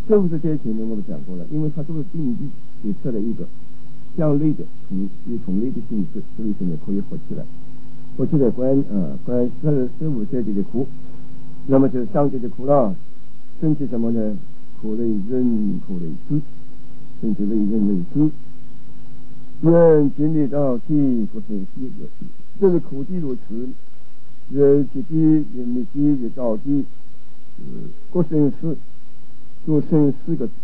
这50节前面我们讲过了，因为它都是定义，就设了一个相类的以同类的形式，所以现在可以合起来。合起来关15节的苦，那么就是上节的苦了，升起什么呢？苦类人，苦类知，升起类人类知。人经历到体不生息的，这是苦地如此。人自己人没地也到底，各生死，各生4个，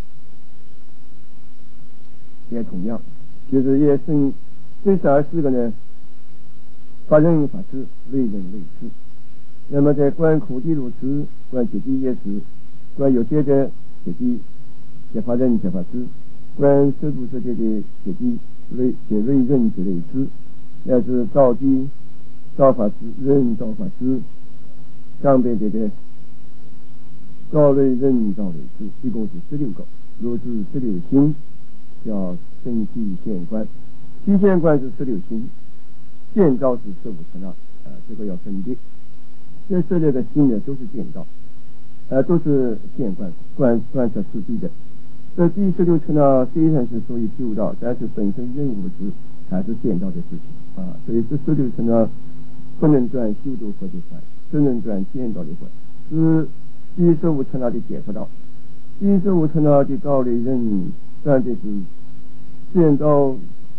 也同样，就是也生这4个呢，法人法知，类人类知。那么在观苦地如此，观自己也是，观有些的自己，解法人解法知，观世俗世界的自己。类人之类知，那是造地造法知，人造法知，上边的造类人造类知，一共是16个，如是16心，叫身体现观。体现观是16心，见造是15刹那，这个要分别。这16个心呢，都是见造，都是现观，观测实际的。这第16层呢，虽然是属于修道，但是本身任务是还是见到的事情啊。所以这16层呢，不能转修道或的观，只能转见到的观，是第15层那的解脱道。第15层那的道理人，转的是见到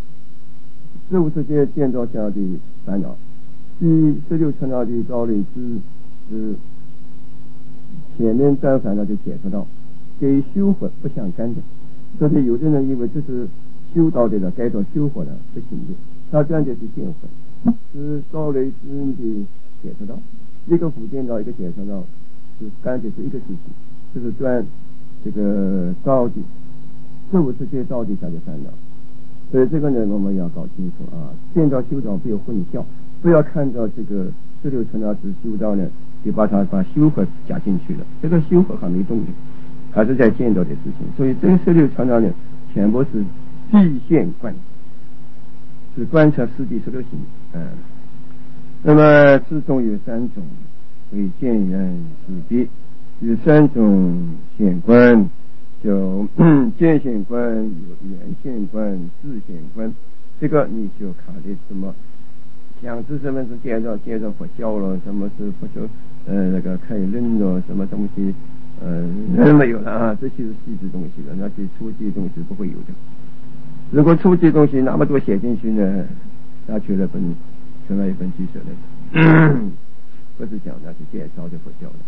15世界见到下的烦恼。第16层那的道理是前面转烦恼的解脱道。给修活不相干的，所以有的人以为这是修道的了，该到修活了，不行的。他转的是见活，是道类之人的解脱道，一个福建道，一个解脱道，是干的是一个事情，就是转这个道的15世界道的下的烦恼。所以这个呢，我们要搞清楚啊，见到修道不要混淆，不要看到这个16层那是修道呢，就把修活加进去了，这个修活还没动的。还是在见到的事情，所以这16层呢，全部是地现观，是观察实际16行。那么之中有3种，为见缘识别，有3种显观，就见显观、有缘现观、智显观。这个你就考虑什么？想知什么是介绍佛教了，什么是佛教那个开论了，什么东西？没有了啊，这些是细致东西了，那些初级东西不会有的。如果初级东西那么多写进去呢，那成了一本记者了，不是讲那是介绍的佛教了。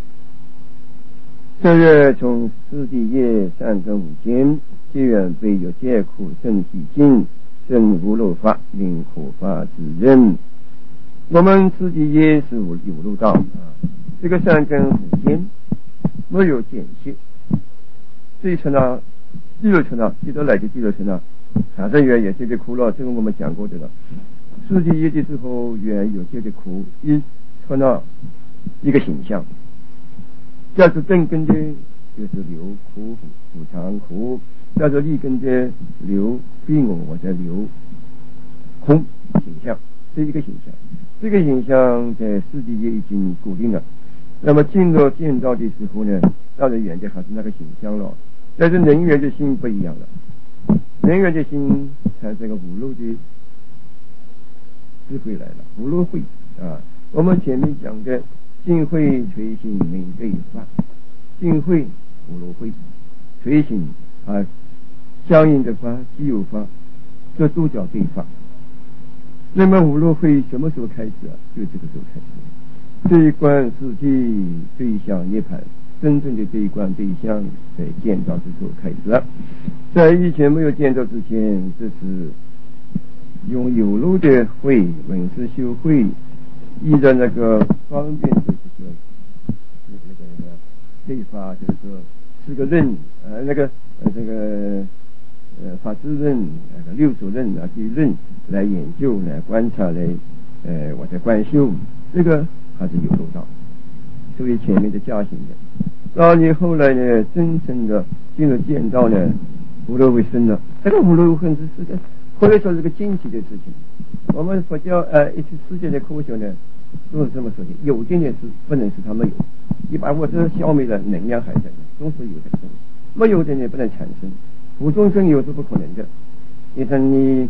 这月从四谛业3根5间，皆愿备有皆苦身体经，真无漏法，令苦法之人。我们四谛业是有漏道啊，这个3根5间。没有间歇，这一层呢，第6层呢，记得来的第6层呢，还是缘有些的苦了，这个我们讲过的了。世纪业的时候，缘有些的苦，一层呢一个形象，要是正根的，就是流苦苦长苦；要是立根的流非我或者流空形象，这一个形象。这个形象在世纪业已经固定了。那么进入见到的时候呢，当然缘的还是那个形象了，但是人缘的心不一样了。人缘的心产生个无漏的智慧来了，无漏慧啊。我们前面讲的净慧随行每对法，净慧无漏慧，随行啊相应的法既有法，这都叫对法。那么无漏慧什么时候开始啊？就这个时候开始。这一观世界对象涅槃，真正的这一观对象在见到之时候开始了。在以前没有见到之前，这是用有漏的慧闻思修慧，依着那个方便的这个对法，就是说是个论法治论六祖论啊，对论来研究来观察来我在观修，这个还是有漏道，所以前面的加行的。到你后来呢，真正的进入见道呢，无漏会生了。这个无漏会是个可以说是个惊奇的事情。我们佛教一些世界的科学呢，都是这么说的：有定的是不能使它没有，你把我这消灭了，能量还在，总是有这个东西。 没有的呢不能产生，无中生有是不可能的。你看你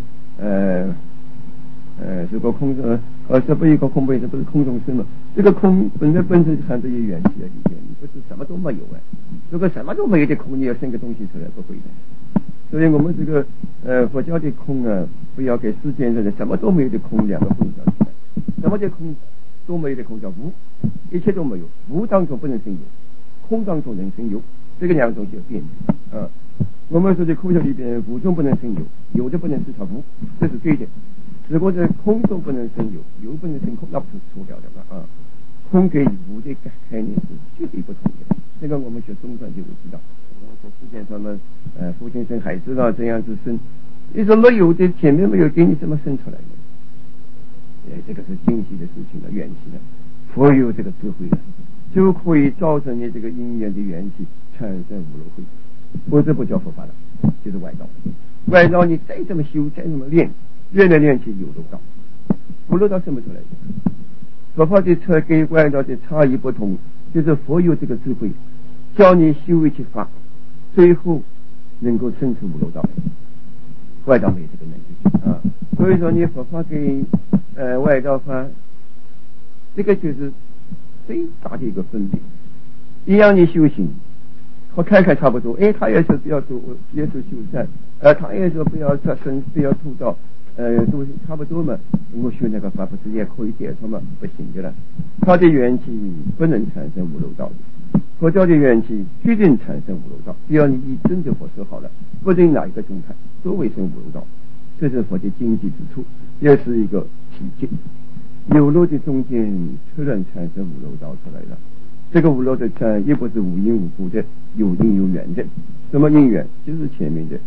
如果空是不一个空不是空中生嘛？这个空本身含着一元气在里面，你不是什么都没有啊。如果什么都没有的空，你要生个东西出来不会的。所以我们这个佛教的空啊，不要给世间上的什么都没有的空两个混淆起来。什么叫空都没有的空叫无，一切都没有，无当中不能生有，空当中能生有，这个两种就变异啊。我们说的空教里边，无中不能生有，有的不能是它无，这是对的。如果在空中不能生有，有不能生空，那不是错掉的了啊。空跟无的概念是绝对不同的。这个我们学中传就会知道。我们说世界上面父亲生孩子了这样子生，你说没有的前面没有给你怎么生出来的？这个是精细的事情了，元气了。佛有这个智慧了，就可以造成你这个因缘的元气产生无漏慧，否则不叫佛法了，就是外道。外道你再怎么修，再怎么练，练来练去有漏道，无漏道生不出来的。佛法的跟外道的差异不同，就是佛有这个智慧，教你修一切法，最后能够生出无漏道。外道没有这个能力啊，所以说你佛法跟外道法，这个就是最大的一个分别。一样你修行，和看看差不多，他也是不要做，也是修善，他也是不要杀生，不要偷盗，都差不多嘛。我修那个法不是也可以解脱嘛？不行的了，他的元气不能产生无漏道的。佛教的元气决定产生无漏道，只要你以真的佛说好了，不论哪一个宗派都会生无漏道，这是佛的精细之处，也是一个奇迹。有漏的中间突然产生无漏道出来了，这个无漏的产也不是无因无故的，有因有缘的。什么因缘？就是前面的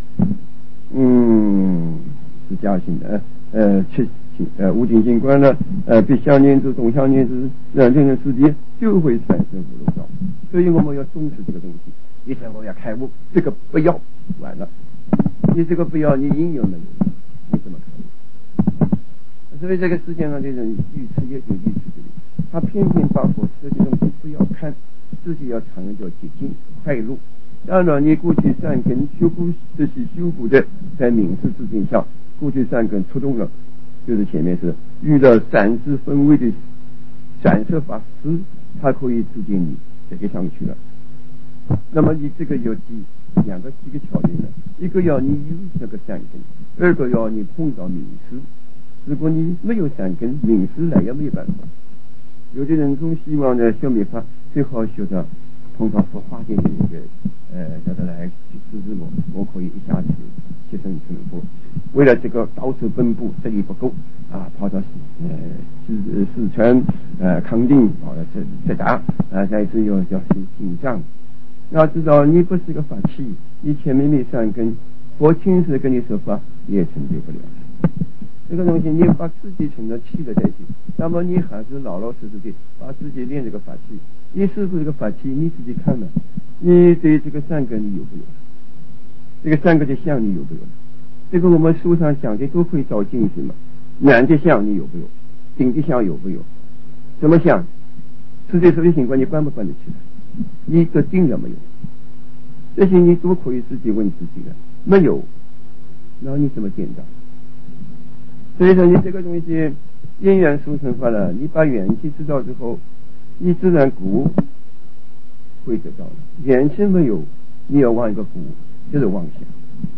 是家性的无尽心观呢，必相念之，总相念之，这个世界就会产生无漏道。所以我们要重视这个东西。你想我要开悟，这个不要完了，你这个不要，你应有没有？你怎么开悟？所以这个世界上的人愚痴也就愚痴这里，他偏偏把佛这些东西不要看，自己要常叫捷径快路。当然你过去善根修补这些修补的，在明示之境下，过去善根出动了，就是前面是遇到闪示分位的闪示法师，他可以指点你这个上去了。那么你这个有几个条件呢？一个要你有这个善根，二个要你碰到明示。如果你没有善根，明示来也没有办法。有的人总希望呢学密法最好学到碰到佛法的那个叫他来指示我可以一下子提升成佛。为了这个到处奔波，实力不够啊，跑到四川康定浙大再次要去进藏。要知道你不是个法器，你前面没善根，佛亲自跟你说法也成就不了。这个东西你把自己成了器了再去，那么你还是老老实实的把自己练这个法器。你是不是这个法器？你自己看了，你对这个善根你有没有？这个善根的相你有没有？这个我们书上讲的都会照进去嘛。难的相你有没有？顶的相有没有？什么相？世界所有情况你关不关得起来？你得定了没有？这些你都可以自己问自己的，没有，然后你怎么见到？所以说你这个东西因缘熟成法了，你把元气知道之后，你自然果会得到了。元气没有，你要往一个果，就是妄想。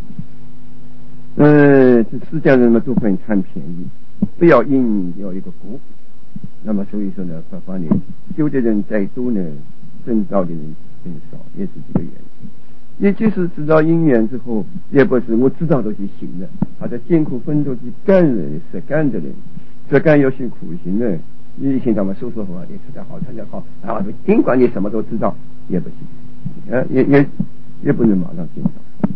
这世间人们都很贪便宜，不要因要一个果。那么所以说呢，佛法呢，修的人再多呢，证道的人很少，也是这个原因。你即使知道因缘之后，也不是我知道都就行了。他在艰苦奋斗的干人、实干的人，实干要学苦行的，你一天到晚说话，你吃得好，穿得好啊，尽管你什么都知道，也不行，也不能马上见到。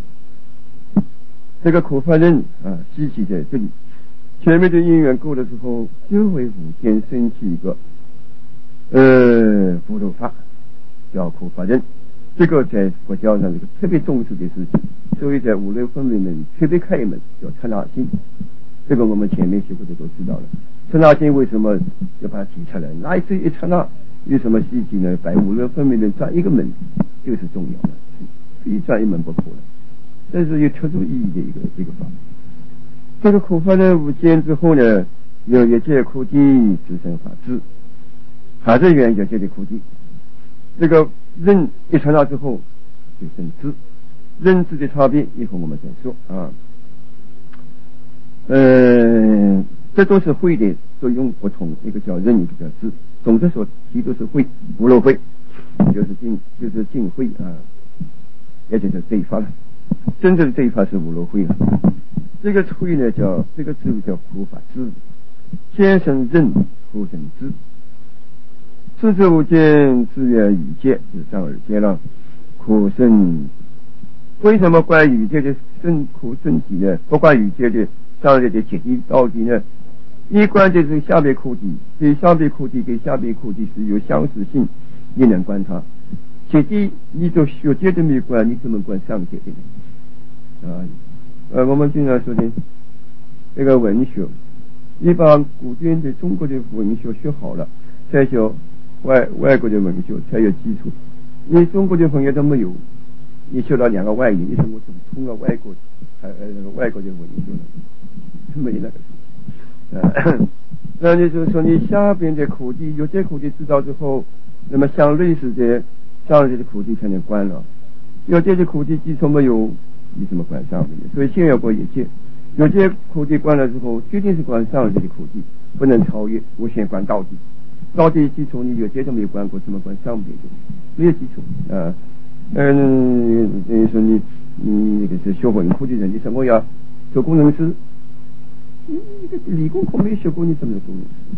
这个苦法人稀奇在这里。前面的因缘够的时候，就会无间升起一个福禄法，叫苦法人。这个在佛教上这个特别重视的事情，所以在五六分里面特别开一门叫刹那心。这个我们前面学过的都知道了。刹那心为什么要把它提出来？那一刹那有什么细节呢？在五六分里面抓一个门就是重要的。 非转一门不可的，这是有特殊意义的一个法。这个苦法呢无间之后呢，有一切苦地自生法智，还是缘一切的苦地。这个认一刹那之后就生智，认知的差别以后我们再说啊。这都是慧的作用不同，一个叫认，一个叫智。总之说题都是慧，无漏慧，就是净慧啊，也就是这一法了。真正的这一法是无漏慧了。这个慧呢叫这个智叫苦法智，先生认后生智。世之无间，自缘语界，就是上而见了苦生。为什么关语界的生苦生体呢？不关语界的上界的结地到底呢？一关就是下边苦地，对上边苦地跟下边苦地是有相似性，你能观察。结地你做学界都没关，你怎么观上界的呢？我们经常说的这个文学，你把古典的中国的文学学好了，才学外国的文学才有基础。你中国的朋友都没有，你学了两个外语，你说我怎么通了外国外国的文学呢？没那个。那就是说你下边的苦地有些苦地知道之后，那么相类似的上界的苦地才能观了。有些的苦地基础没有，你怎么观上面的？所以先要过一切，有些苦地观了之后，决定是观上界的苦地，不能超越，我先观到底。到底基础你有些都没有观过，怎么观上边的？没有基础啊。等于说你那个是学文科的人，你说我要做工程师。你这个理工科没学过，你怎么做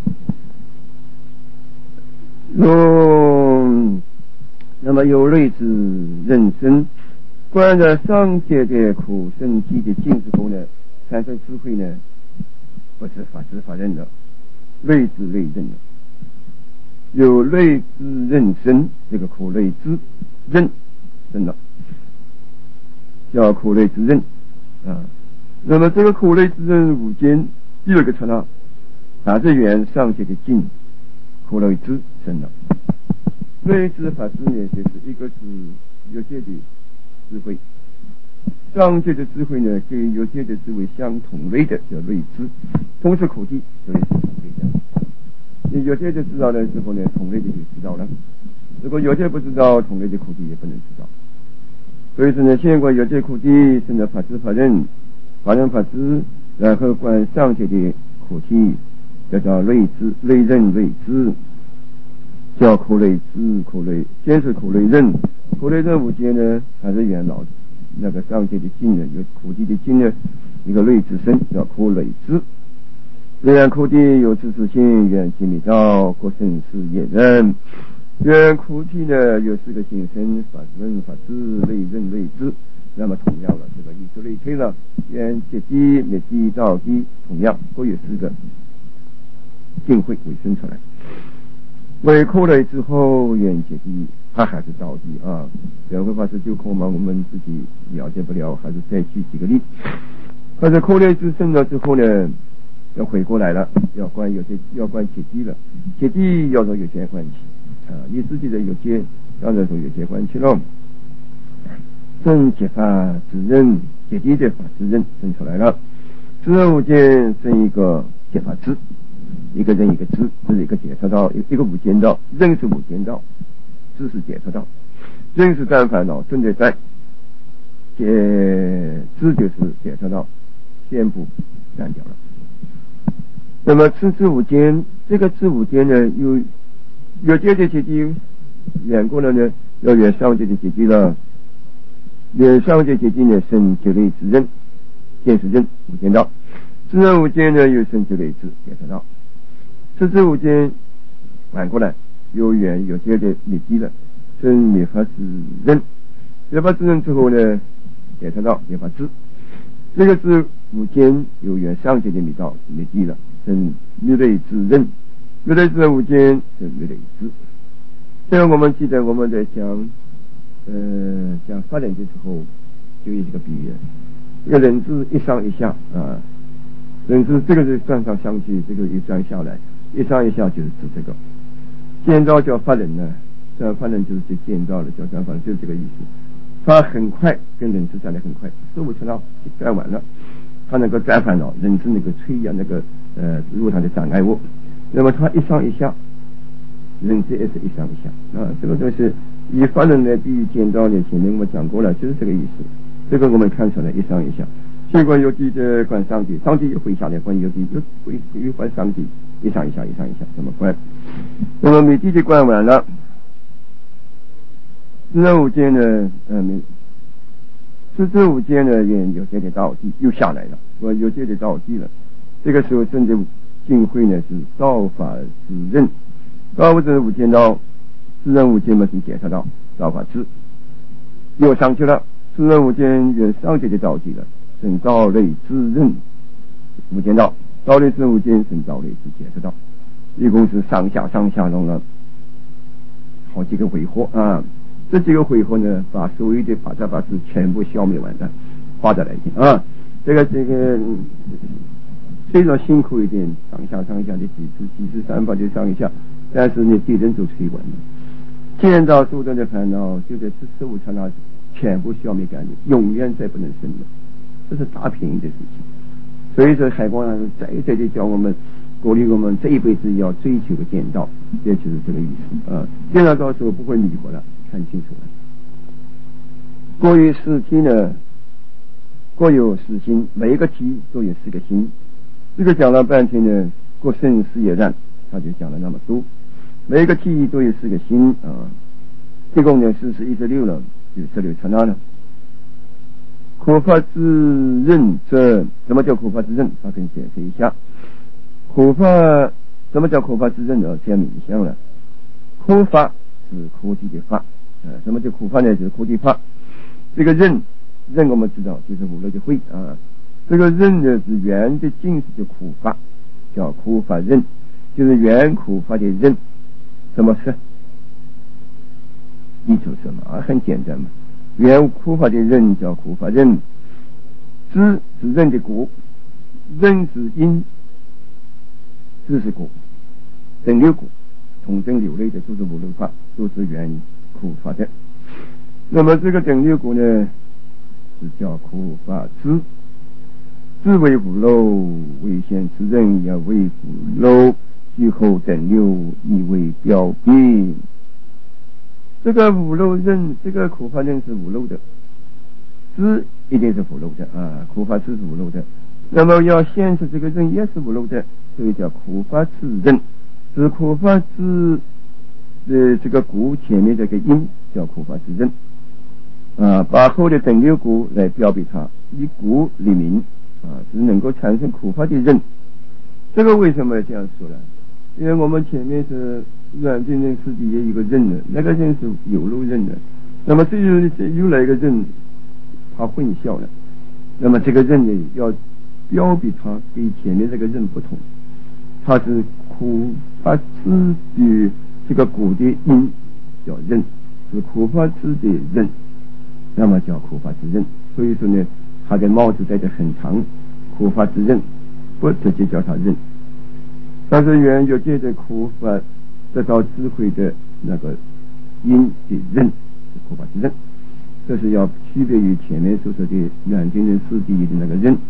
呢？那么有类似人生观着上界的苦生体的境之后呢，产生智慧呢，不是法知法认的，类知类认的。有类知认生，这个苦类知认生了，叫苦类知认啊。那么这个苦类之认无间第二个刹那，还是缘上界的境，苦类之生了。类知法知呢，就是一个是有界的智慧，上界的智慧呢跟有界的智慧相同类的叫类知，同是苦地，所以是同类的。你有界的知道的时候呢，同类的就知道了；如果有界不知道，同类的苦地也不能知道。所以说呢，先观有界苦地，生了法知法认。法认法知，然后观上界的苦体，叫类知类认类知，叫苦类知苦类。先是苦类认，苦类认无间呢，还是元老那个上界的境呢，有苦地的境呢，一个类知生叫苦类知。虽然苦地有知识性，缘机密道，各生是也人。缘苦体呢有四个心生，法认法知类认类知。那么同样了，这个艺术类推了，缘结地灭地道地，同样各有四个定会为生出来。为苦类之后，缘结地，它还是道地啊。缘会法师就空嘛，我们自己了解不了，还是再举几个例。或者苦类之生了之后呢，要回过来了，要观结地了，结地要说有些关系啊，你自己的有些当然说有些关系了。生结法之认，结地的法之认生出来了。知无间生一个结法知，一个人一个知，这是一个解脱道，一个无间道。认是无间道，知是解脱道。认是断烦恼，正在在，知就是解脱道，全部断掉了。那么知无间，这个知无间呢，有界的结地远过了呢，要远上界的结地了。远上界结地呢，生结类之认，见是认无间道。知认无间呢，又生结类之解脱道。知无间反过来，有远有界的灭地了，生灭法之认。灭法之认之后呢，解脱道灭法知。这个知无间有远上界的灭道灭地了，生灭类之认。灭类之认无间生灭类知。这样我们记得我们在讲法忍的时候，就有一个比喻，这个人字一上一下啊，人字这个是上上相去，这个一上下来，一上一下就是指这个。建造叫法忍呢，这法忍就是去建造的，叫法忍就是这个意思。 他很快跟人世转得很快，事无成劳就转完了，他能够转烦恼，人是能够摧压那个路上的障碍物。那么他一上一下，人世也是一上一下啊，这个东西以法轮来比喻剪刀呢，前面我们讲过了，就是这个意思。这个我们看出来一上一下，结果有地的观上帝，上帝又回下来观有地，又观上帝，一上一下，一上一下这么观。那么每地就观完了，自然无间呢，自无间呢也有些的到地又下来了，有些的到地了。这个时候甚至净慧呢是道法自任，道不是无间道，自然无间嘛是解脱道，道法自又上去了。自然无间原上界的道地了，成道类自任无间道，道类自无间成道类自解脱道，一共是上下弄了好几个回合啊。这几个回合呢，把所有的法家法师全部消灭完了，画着来听啊。这个虽然辛苦一点，上下的几次三法就上一下，但是呢，敌人都摧完了。见到诸多的烦恼，就在这15刹那全部消灭干净，永远再不能生了，这是大便宜的事情。所以说海光上再的叫我们鼓励我们这一辈子要追求个见道，这就是这个意思啊。见到到时候不会迷惑了，看清楚了。过于四体呢，各有四心，每一个体都有4个心。这个讲了半天呢，过生死也然，他就讲了那么多。每一个体都有4个心啊，一共呢41-16了，就16刹那了。苦法自任者，什么叫苦法自任？他可以解释一下。苦法什么叫苦法自任呢？这样明显了。苦法是苦地的法，什么叫苦法呢？就是苦地法。这个任我们知道就是无漏的慧啊。这个任呢是圆的尽是的苦法，叫苦法任，就是圆苦法的任。什么是？你说什么？很简单嘛。圆苦法的任叫苦法任，知是任的果，任是因，知是果，等流果，统证流类的都是无漏法，都是圆苦法的。那么这个等流果呢，是叫苦法知，知为无漏，为现之任也为无漏，最后等流亦为表别。这个无漏任，这个苦法任是无漏的，知一定是无漏的啊，苦法知是无漏的。那么要现实这个任也是无漏的，所以叫苦法知任，是苦法知这个果前面这个因叫苦法知任啊，把后的等流果来标比它，以果立名啊，是能够产生苦法的任。这个为什么这样说呢？因为我们前面是软件任世界也有一个任的，那个任是有漏任的，那么这又来一个任，它混淆了。那么这个任呢，要标比它跟前面这个任不同，它是苦法知的这个果的因叫任，是苦法知的任，那么叫苦法知任。所以说呢，它的帽子戴得很长，苦法知任不直接叫它任。但是原有借着苦法得到智慧的那个因的任是苦法之任，这是要区别于前面所说的软件人四第一的那个任。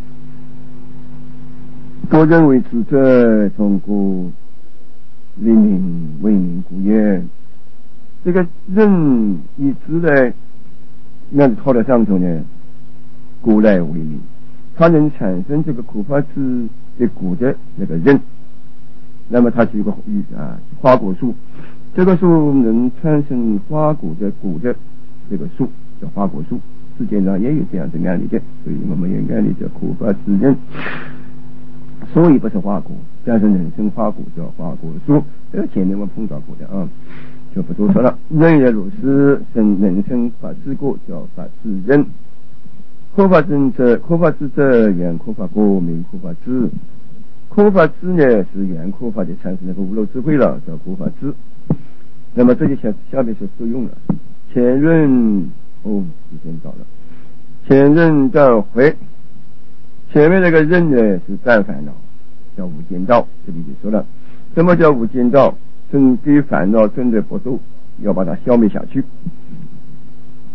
多任为此者，从故立名为名故也。这个任以之来，那套在上头呢，故来为名，它能产生这个苦法之的果的那个任。那么它是一个花果树，这个树能产生花果的果的这个树叫花果树，世界上也有这样的案例的，所以我们也案例叫苦法之任，所以不是花果，但是能生花果叫花果树，这个前面我们碰到过的啊，就不多说了。任也如是，能生法之果叫法之任。苦法之者，原苦法果，名苦法知。苦法知呢是原苦法的产生那个无漏智慧了，叫苦法知。那么这就下面是受用了。前论时间到了，前论断回，前面那个任呢是断烦恼，叫无间道。这里就说了，什么叫无间道？针对烦恼真的不度，要把它消灭下去。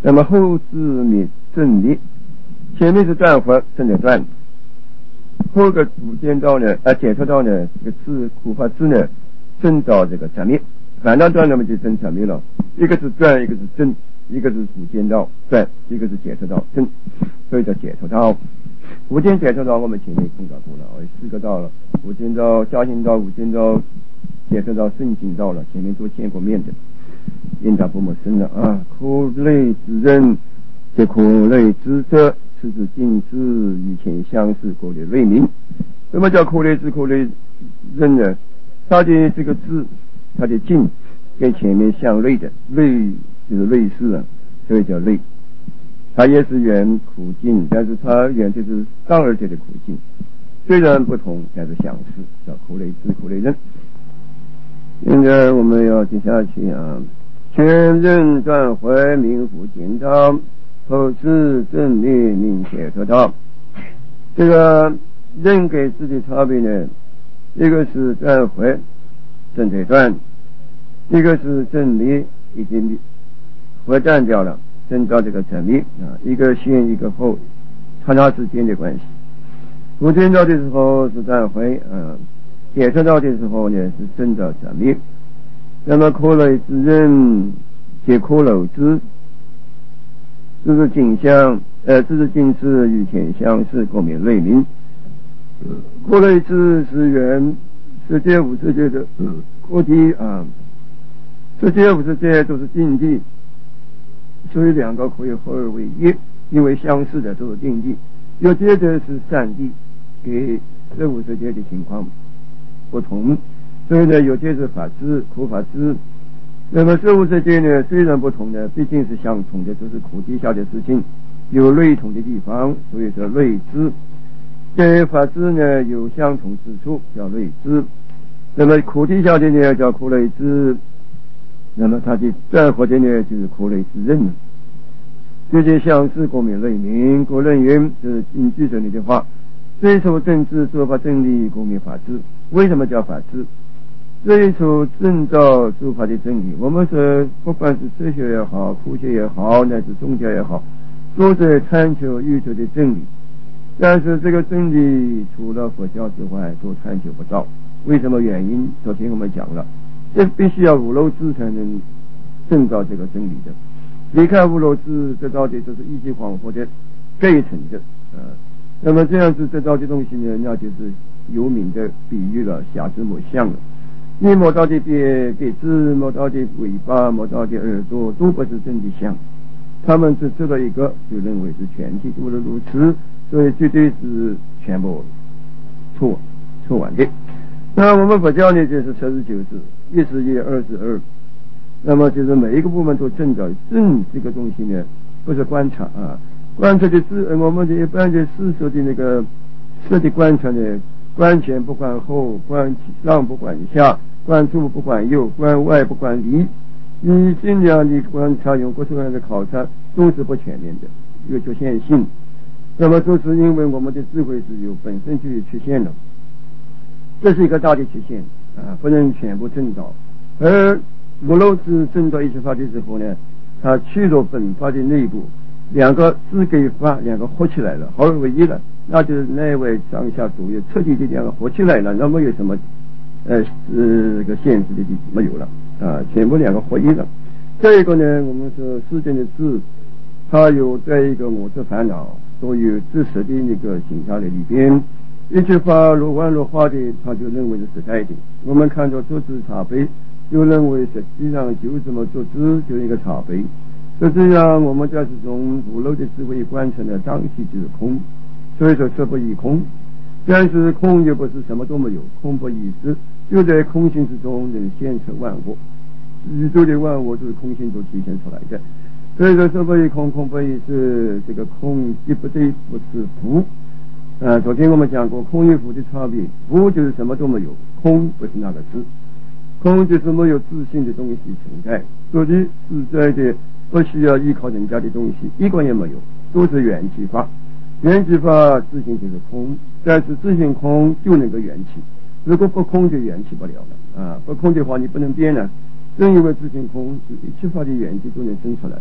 那么后字灭正灭，前面是断合，正在断，后个无间道呢，解脱道呢，这个字苦法字呢，正到这个正灭，反当断那么就正正灭了，一个是断，一个是正，一个是无间道断，一个是解脱道正，所以叫解脱道。无间解脱道我们前面碰到过了，4个道了，无间道、加行道、无间道、解脱道、圣行道了，前面都见过面的，应当不陌生了啊。苦类之人，皆苦类之者，此之尽之与前相似，故的类名。什么叫苦类之苦类人呢？它的这个字，它的尽跟前面相类的，类就是类似啊，所以叫类。它也是缘苦尽，但是它缘就是上二界的苦尽，虽然不同，但是相似，叫苦类之苦类人。现在我们要接下去啊，全人断回名无间道，后世正灭名解脱道。这个人给自己差别呢，一个是断回正在断，一个是正灭已经回断掉了，正到这个正灭啊，一个先一个后，刹那之间的关系。无间道的时候是断回啊，解脱道的时候呢是正到正灭。那么苦类之人，皆苦漏之，这是景象，这是近似与前相似，故名类名。苦类之是缘世界无世界的苦体啊，世界无世界都是境地，所以两个可以合而为一，因为相似的都是境地，有些的是善地，给这无世界的情况不同。所以呢，有些是法知苦法知，那么事物世界呢，虽然不同呢，毕竟是相同的，都是苦地下的事情，有类同的地方，所以说类知。这法知呢，有相同之处，叫类知。那么苦地下的呢，叫苦类知。那么它的断合的呢，就是苦类之人。这些相似故名类名。古人云，这是经句这里的话，追求正知，做法正理，故名法知。为什么叫法知？追求正道诸法的真理，我们说不管是哲学也好，科学也好，乃至宗教也好，都在探求宇宙的真理。但是这个真理除了佛教之外都探求不到，为什么原因？昨天我们讲了，这必须要五漏智才能证到这个真理的。离开五漏智得到的就是一级恍惚的概成的那么这样子得到的东西呢，那就是有名的比喻了，瞎子摸象了。你摸到的鼻子，摸到的尾巴，摸到的耳朵，都不是真的像，他们只知道一个，就认为是全体都是如此，所以绝对是全部错完的。那我们佛教呢，就是79字，一是一，二是二，那么就是每一个部门都正着正这个东西呢，不是观察啊，观察的是我们的一般的世俗的那个色的观察呢，观前不观后，观上不观下，观左不观右，观外不观里。你尽量的观察，用各种各样的考察，都是不全面的，有局限性。那么都是因为我们的智慧是有本身就有缺陷的，这是一个大的缺陷啊，不能全部证到。而无漏智证到一切法的时候呢，它去了本法的内部，两个智跟法两个合起来了，合而为一了，那就是内外上下左右彻底的两个合起来了，那么有什么这个限制的地没有了啊，全部两个合一了。这一个呢，我们说世间的智，它有这一个我执烦恼都有自实的那个形象在里边，一切法如幻如化的，他就认为是实在的。我们看到做知茶杯，就认为实际上就这么做知，就一个茶杯。实际上我们在这种无漏的智慧观察呢，当体就是空，所以说色不异空。但是空又不是什么都没有，空不异识，就在空性之中能现成万物，宇宙的万物都是空性都体现出来的。所以说色不异空，空不异识，这个空既不对不是福。昨天我们讲过空与福的差别，福就是什么都没有，空不是那个字，空就是没有自性的东西存在，所以自在的不需要依靠人家的东西，一个也没有，都是缘起法。缘起法自性就是空，但是自性空就能够缘起，如果不空就缘起不了了不空的话你不能变了。正因为自性空，一切法的缘起都能生出来，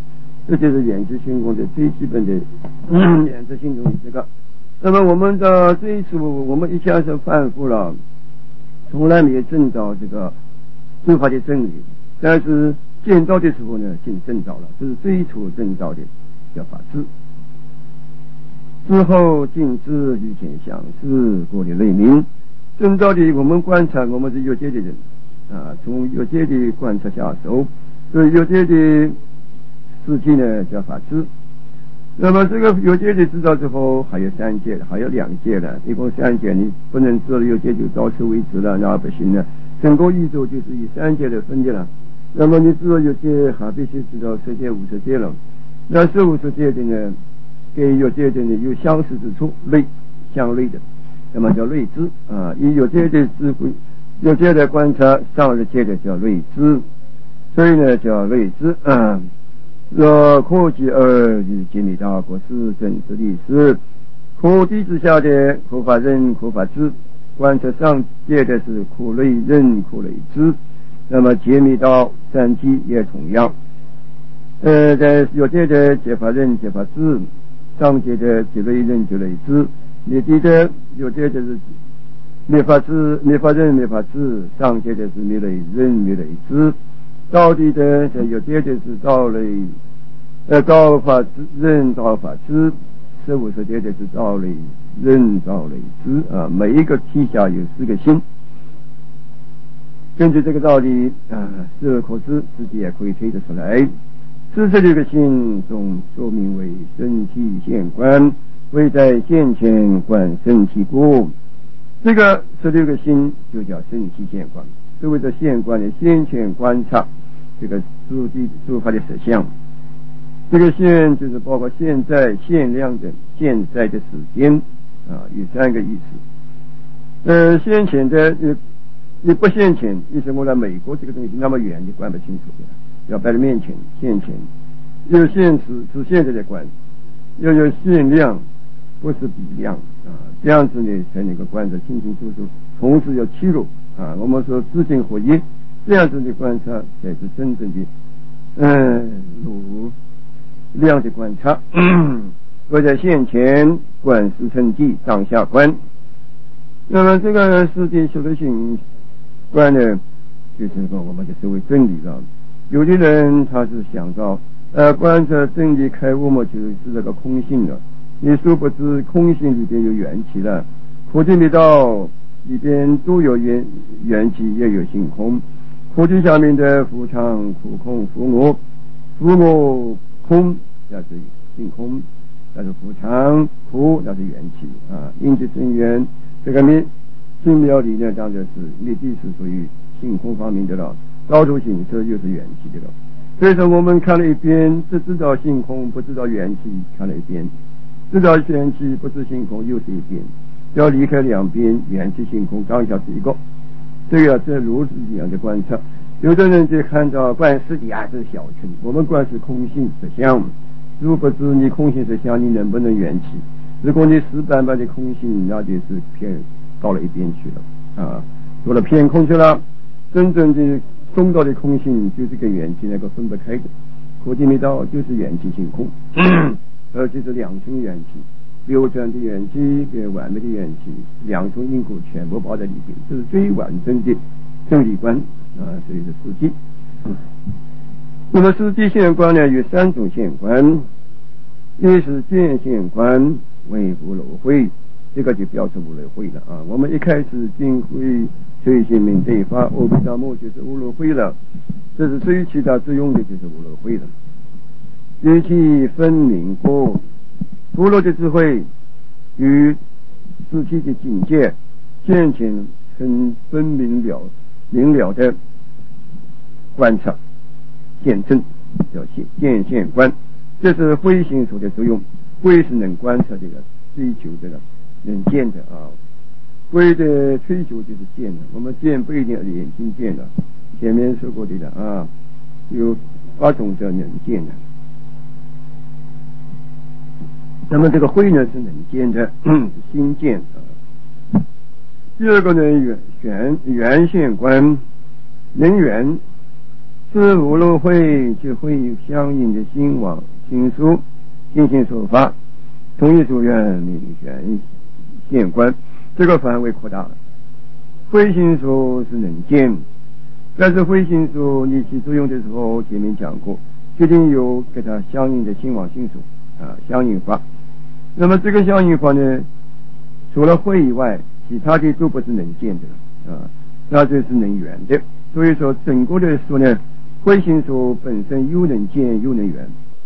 这就是远知性空的最基本的原则性中的这个。那么我们的最初我们一下是反复了，从来没有证到这个诸法的真理，但是见到的时候呢，竟证到了，这是最初证到的叫法知。之后尽知遇见相是过的内明，证到的我们观察，我们是有界的人啊，从有界的观察下手，所以有界的事情呢叫法知。那么这个有界的知道之后，还有三界，还有两界了，一共三界，你不能知道有界就到此为止了，那不行了。整个宇宙就是以三界来分界了。那么你知道有界，还必须知道十界、50界了。那这50界的呢，跟有界的呢有相似之处，类相类的，那么叫类知啊。以有界的智慧，有界的观察，上日界的叫类知，所以呢叫类知啊。若可及而与揭秘道，果是真实历史。可地之下的可法人、可法知，观测上界的是可类人、可类知。那么揭秘道三机也同样。在有界的解法人、解法知，上界的解类人、解类知。你地的有界的是灭法知、灭法人、灭法知，上界的是灭类人、灭类知。道地的有界的是道类道法人、道法知，15界的是道类人、道类知啊。每一个体下有4个心。根据这个道理啊，是可知自己也可以推得出来。46个心中说明为身体现观，为在现前观身体故。这个16个心就叫身体现观，所谓的现观的先前观察这个诸法的实相。这个现就是包括现在限量的现在的时间啊，有3个意思。先前的你不现前，意思我在美国这个东西那么远，你观不清楚的，要摆在面前现前。有现实是现在的观，要有限量，不是比量啊，这样子呢才能够观得清清楚楚，同时要契入啊。我们说知行合一，这样子的观察才是真正的如量的观察。我在现前观时成地当下观。那么这个世界修的行观呢，就是说我们就所谓真理了。有的人他是想到观察真理开悟嘛，就是这个空性了。你殊不知空性里边有缘起了，苦地密道里边都有缘起，也有性空。苦地下面的苦常、苦空、福我空，那是性空，那是苦常苦，那是缘起啊。因此真缘这个精妙理呢，当然是密地是属于性空方面的了，高度性这又是缘起的了。所以说我们看了一遍，只知道性空，不知道缘起，看了一遍；知道缘起，不知性空，又是一遍。要离开2边，缘起性空，当下是一个。这个这如是一样的观察。有的人就看到观世底下是小乘，我们观是空性实相。如不知你空性实相，你能不能缘起？如果你死板板的空性，那就是偏到了一边去了啊，做了偏空去了。真正的中道的空性就是跟缘起那个分不开的，苦地密道就是缘起性空，而且是2重缘起，流转的缘起跟完美的缘起，2重因果全部包在里边，这是最完整的真理观啊，所以是实际。那么实际现观呢，有3种现观，一是见现观为无漏慧，这个就标出无漏慧了啊。我们一开始经会随行明对法，欧比达摩就是无漏慧了，这是最起到作用的就是无漏慧了。尤其分明过无漏的智慧与实际的境界现前很分明了的观察见证，叫见现观，这是慧心所的作用。慧是能观察这个追求的了，能见的啊。慧的追求就是见的，我们见不一定眼睛见的，前面说过的了啊，有8种叫能见的。那么这个慧呢是能见的，心见啊。第2个呢缘现观，能缘是无漏慧就会有相应的心往心术、心性说法、同一所缘名缘现观，这个范围扩大了。慧心术是能见，但是慧心术你起作用的时候，前面讲过，决定有跟它相应的心王心所相应法。那么这个相应法呢，除了慧以外，其他的都不是能见的那就是能缘的。所以说整个的说呢，慧心术本身又能见又能缘。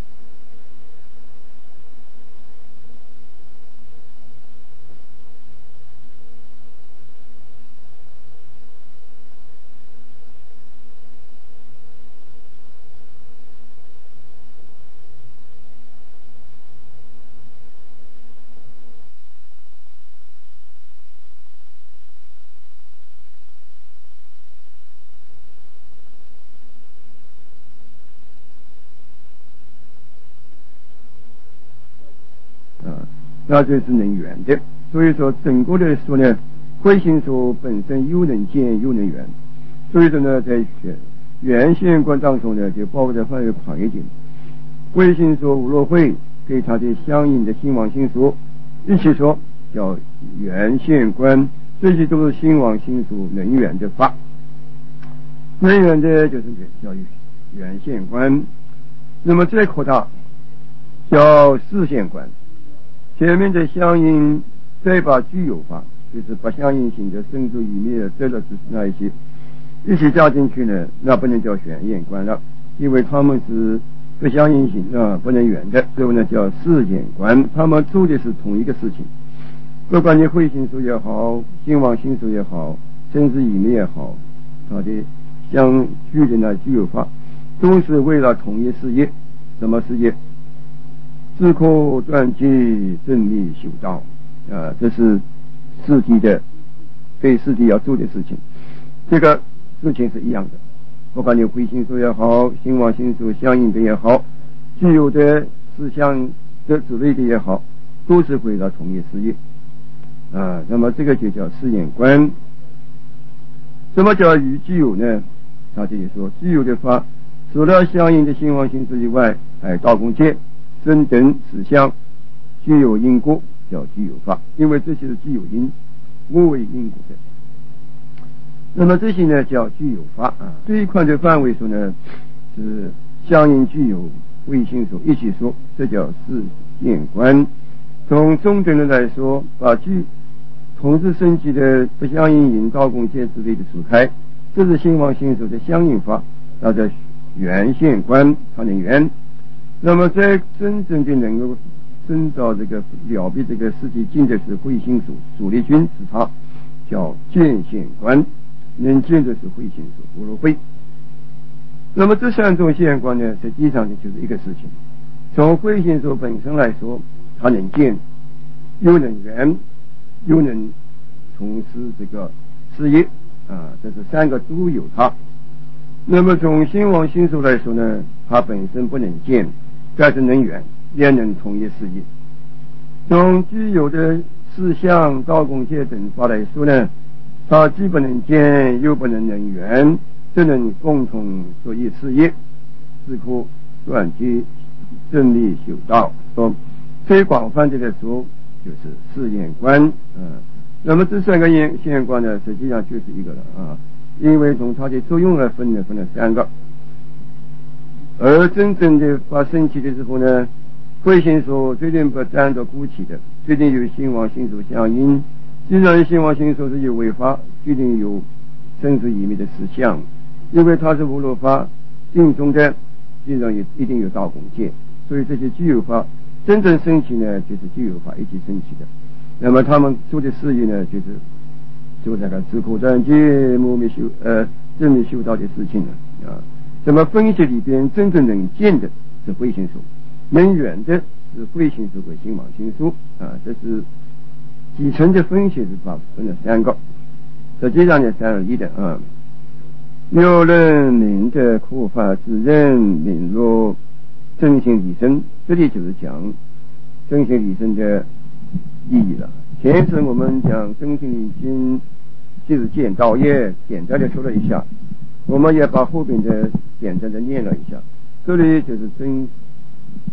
那就是能缘的。所以说整个的说呢，慧心术本身又能见又能缘。所以说呢，在缘现观当中呢，就包括的范围宽一点。慧心术无论慧给它的相应的心王心所一起说，叫缘现观，这些都是心王心所能缘的法。能缘的就是叫缘现观。那么再扩大叫事现观。前面的相应再把具有法，就是不相应性的生住与灭这个那一些一起加进去呢，那不能叫玄验观了，因为他们是不相应性不能缘的，所以呢叫事验观。他们做的是同一个事情，不管你慧心术也好，心王心术也好，生死与灭也好，它的相具的那具有法都是为了同一事业。什么事业？自可断机正力修道这是四谛的对四谛要做的事情。这个事情是一样的，不管你慧心术也好，心王心术相应的也好，具有的思想的之类的也好，都是为了同一事业那么这个就叫事验观。什么叫与具有呢？他这里说，具有的法除了相应的心王心术以外，还道共界真等实相具有因果，叫具有法，因为这些是具有因，无为因果的。那么这些呢叫具有法这一块的范围说呢，是相应具有慧心所一起说，这叫事验观。从中等的来说，把同时升起的不相应引道共界之类的除开，这是心王心所的相应法，那叫缘现观，它能缘。那么在真正的能够遵照这个了别这个世界境的是慧心所，主力军是他，叫见现观，能见的是慧心所无漏慧。那么这三种现观呢，实际上就是一个事情。从慧心所本身来说，它能见，又能缘，又能从事这个事业这是三个都有它。那么从心王心所来说呢，它本身不能见，但是能缘，也能从业事业。从具有的事相道共界等法来说呢，它既不能见又不能缘，只能共同作业事业，自可断机正力修道。说最广泛的来说就是事验观那么这三个现观呢，实际上就是一个了因为从它的作用来分了三个。而真正的发生起的时候呢，慧心所决定不单独孤起的，决定有心王心所相应。既然心王心所是有为法，决定有生死与灭的实相，因为它是无漏法定中的，既然也一定有道共界，所以这些具有法真正升起呢，就是具有法一起升起的。那么他们做的事业呢，就是做这个自可断界磨灭正灭修道的事情那么分析里边真正能见的是慧心所，能缘的是慧心所和心王心所这是几层的分析是把分了三个，实际上呢321的有人明的苦法之人明若真心理生，这里就是讲真心理生的意义了。前次我们讲真心理经就是见道业，简单的说了一下，我们也把后边的简单的念了一下。这里就是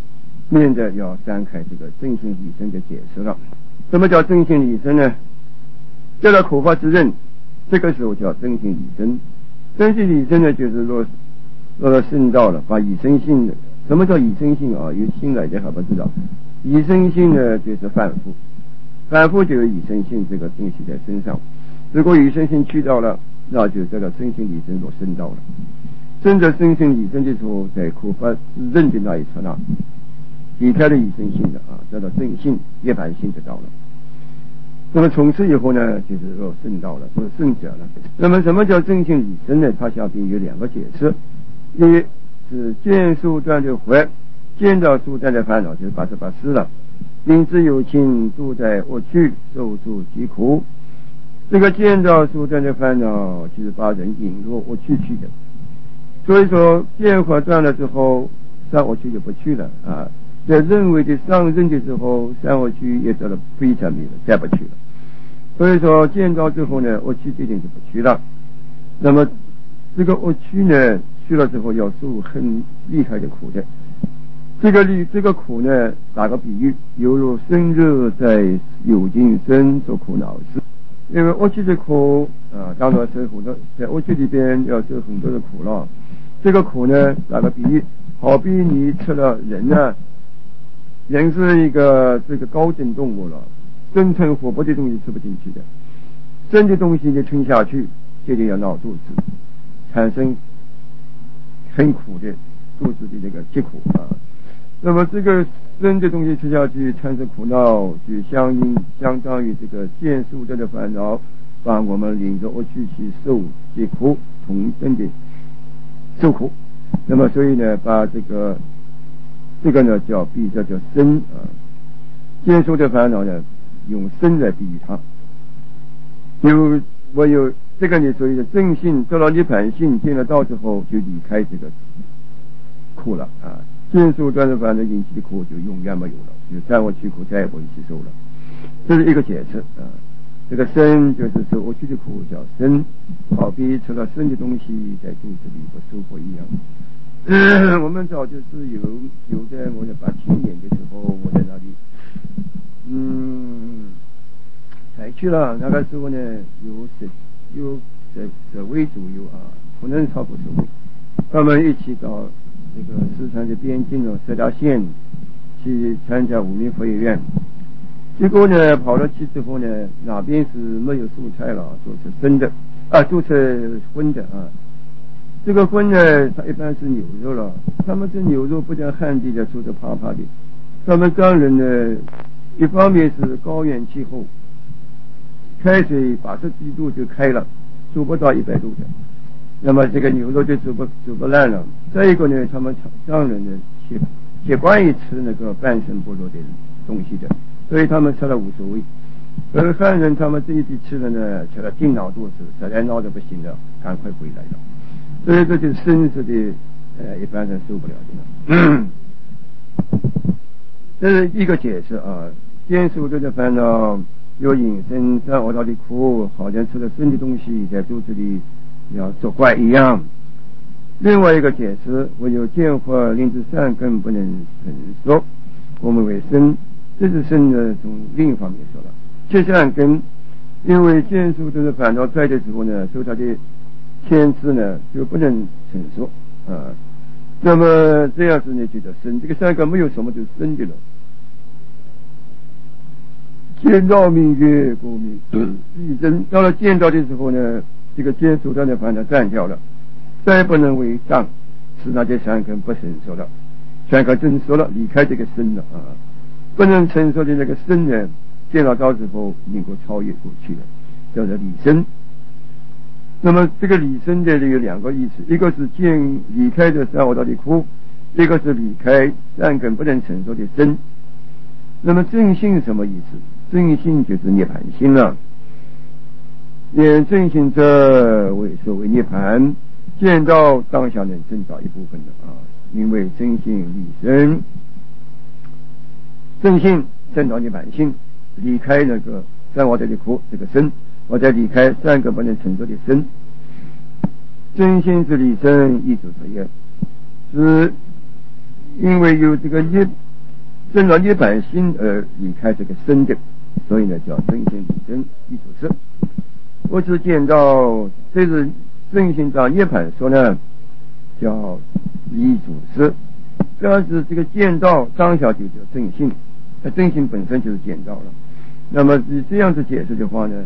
面着要展开这个正性理生的解释了。什么叫正性理生呢？叫做口发之任，这个时候叫正性理生。正性理生呢，就是落到圣道了，把以生性的。什么叫以生性啊？有新来的还不知道。以生性呢，就是反复，反复就有以生性这个东西在身上。如果以生性去掉了，那就这个正性理生落圣道了。真的正性理生的时候，在口发之任的那一刹那，离开了以生性的叫做正性涅槃性的道了。那么从此以后呢，就是说圣道了，就是圣者了。那么什么叫正性理生呢？它下边有两个解释：一是见数断的惑，见到数断的烦恼，就是88识了。因之有情住在恶趣，受诸疾苦。这个见到数断的烦恼，就是把人引入恶趣去的。所以说见惑断了之后，上恶趣就不去了在认为的上任的时候，上恶趣也得了非常迷了，再不去了。所以说见到之后呢，恶趣这点就不去了。那么这个恶趣呢，去了之后要受很厉害的苦的。这个苦呢，打个比喻，犹如生热在有境生做苦恼事。因为恶趣的苦当然是很多，在恶趣里边要受很多的苦了。这个苦呢，打个比喻，好比你吃了人呢，人是一个这个高等动物了，真正活泼的东西吃不进去的，生的东西你吞下去，这就要闹肚子，产生很苦的肚子的这个疾苦那么这个生的东西吃下去产生苦恼，就相当于这个见数断的烦恼，把我们领着恶趣去受疾苦，同等的受苦。那么所以呢，把这个呢叫比较叫生见数的烦恼呢，用生来比喻它。我有这个呢，所以的正性得到涅槃性，见了道之后就离开这个苦了见数断的烦恼引起的苦就永远没有了，就三恶趣苦再也不会去受了。这是一个解释这个生就是受恶趣的苦叫生，好比吃了生的东西在肚子里不受苦一样。我们早就是有在我在87年的时候，我在那里采去了，那个时候呢有10位左右可能超过10位，他们一起到这个四川的边境色达县去参加五明佛学院。结果呢，跑了去之后呢，哪边是没有蔬菜了，都是生的都是荤的这个荤呢，它一般是牛肉了。他们这牛肉不但旱地的，做得啪啪的。他们藏人呢，一方面是高原气候，开水80几度就开了，煮不到100度的。那么这个牛肉就煮不烂了。再一个呢，他们藏人呢习惯于吃那个半生不落的东西的，所以他们吃了无所谓。而汉人他们这一批吃了呢，吃了劲闹肚子，实在闹得不行了，赶快回来了。所以这就是生死的一般人受不了的这是一个解释见数断的烦恼有引生三恶道的苦，好像吃了生的东西在肚子里要作怪一样。另外一个解释，我有见惑令至善根不能成熟，我们为生。这是生呢，从另一方面说了，切善根，因为见数断的烦恼在的时候呢，受它的牵制呢，就不能成熟那么这样子呢，就叫生。这个善根没有什么就是生的了。见到明月过明必真，到了见到的时候呢，这个见数断的烦恼断掉了，再不能为障，使那些善根不成熟了，善根成熟了，离开这个生了不能成熟的那个生呢，见了道之后能够超越过去了，叫做离生。那么这个离生的有2个意思，一个是离开的三恶道的苦，一个是离开善根不能成熟的生。那么正性什么意思？正性就是涅槃心了。正性者为所谓涅槃，见到当下能证到一部分的因为正性离生，正性证到涅槃性，离开那个三恶道的苦，这个生，我再离开善根不能成熟的生。正性之离生，意思是因为有这个证了涅槃心而离开这个身的，所以呢叫正心理真一组事。我只见到这是正心到涅槃说呢叫一组事，要是这个见到当下就叫正性，正性本身就是见到了。那么以这样子解释的话呢，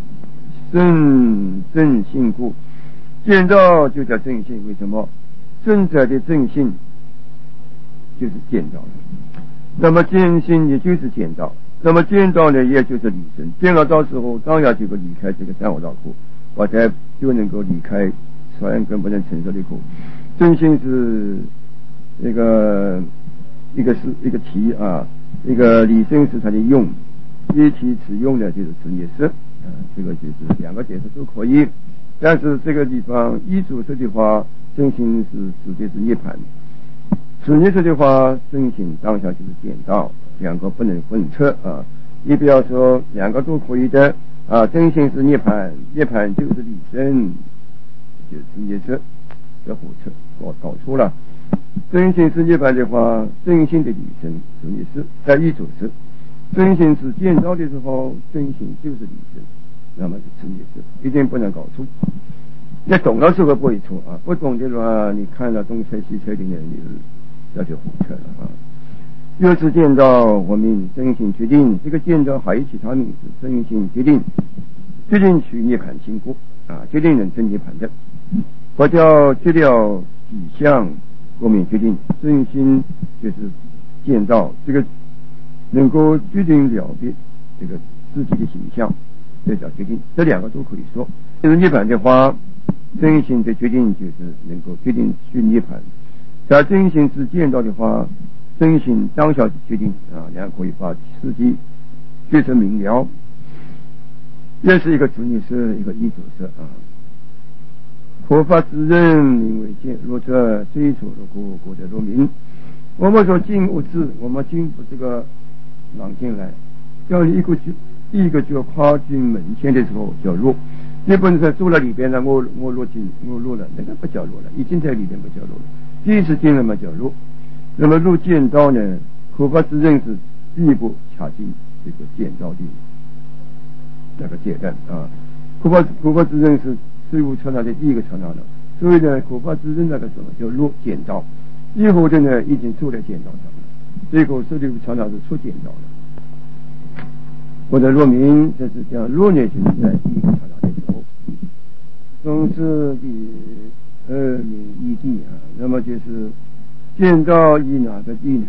正性故见到就叫正性，为什么？正在的正性就是见到了，那么见性也就是见到，那么见到呢也就是离身，见了到时候当然就会离开这个三恶道苦，我才就能够离开三根不能承受的苦。正性是一个题啊，一个离身是它的用，一题此用呢就是此业识，这个就是两个解释都可以。但是这个地方一组式的话，正性是指的是涅槃，此业识的话，正性当下就是见到，两个不能混扯啊。你不要说两个都可以的啊，正性是涅槃，涅槃就是离身，就是此业识的胡扯搞错了。正性是涅槃的话，正性的离身此业识在一组式，正性是见到的时候，正性就是离身，那么是此业识，一定不能搞错。你懂了时候不会错啊，不懂的话，你看了东猜西猜的人，那就胡扯了啊。又是见到我们真心决定，这个见到还有其他名字，真心决定取涅槃心故啊，决定人生涅槃的，或叫决了己相，我们决定真心就是见到这个能够决定了别这个自己的形象，这叫决定，这两个都可以说。就是涅槃的话，真心的决定就是能够决定去涅槃，在真心是见到的话，真心当下决定啊，然后可以把自己决成明了，也是一个主逆是一个异主色啊。佛法之人名为见，若者追求的国的如名。我们说进物质，我们进入这个廊进来，要第一个就要跨进门前的时候叫入。你不能说住了里边了，我入了，那个不叫入了，已经在里边不叫入了。第一次进了嘛叫入。那么入见道呢，佛法之人是第一步卡进这个见道的那个阶段啊。佛法之人是最无刹那的第一个刹那了，所以呢，佛法之人那个时候叫入见道，以后的呢已经出来见道上了，最后16刹那是出见道了。或者若明，这是讲若呢，就是在第一个刹那的时候，总是第二名一地啊，那么就是见到以哪个地呢？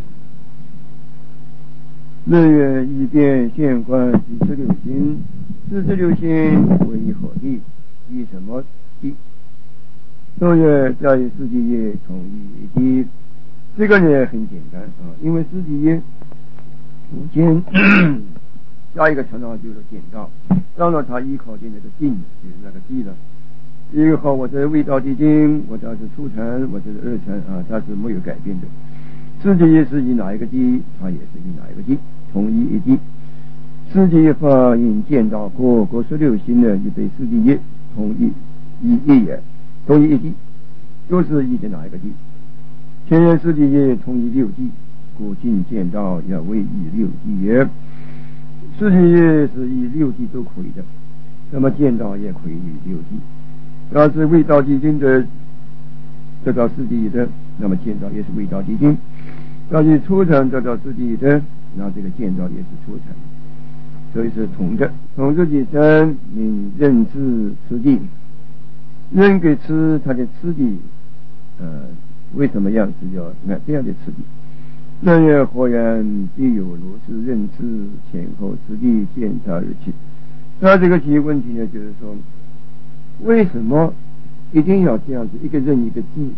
日月一变现观第16星，46星为一何地？以什么地？日月加以世纪业同一地。这个呢很简单啊，因为世纪业无间加一个刹那就是见到，当然它依靠的那个定就是那个地了。以后我这味道的定，我这是初禅，我这是二禅啊，它是没有改变的。世纪业是以哪一个地，它也是以哪一个地，同一地。世纪法因见到各16星呢，就对世纪业同一也，同一地，就是以的哪一个地？天人世纪业同一6地，故尽见到要为以6地也。世纪业是以6地都可以的，那么见到也可以以6地。要是未到地经的得到世纪的，那么见到也是未到地经。要是初禅得到世纪的，那这个见到也是初禅，所以是同的。同自己身名认知次第，认给吃它的次第，为什么样子要按这样的次第？那也何然必有如是认知前后次第见他而起？那这个提问题呢，就是说，为什么一定要这样子一个认一个知？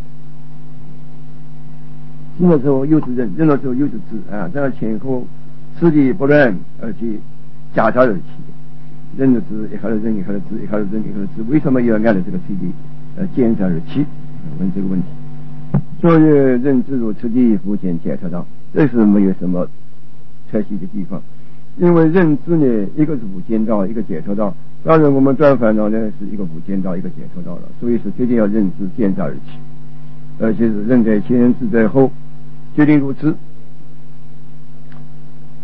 知的时候又是认的时候又是知啊，这样前后次第不乱，而且夹杂而起。认的知，一下子认，一下子知，一下子认，一下子知，为什么要按照这个次第见他而起？问这个问题。所以认知如次第复见解脱道，这是没有什么特殊的地方。因为认知呢，一个是无间道，一个解脱道。当然我们断烦恼呢是一个无间道，一个解脱道了，所以是决定要认知见他而起，而且是认在前，知在后，决定如此。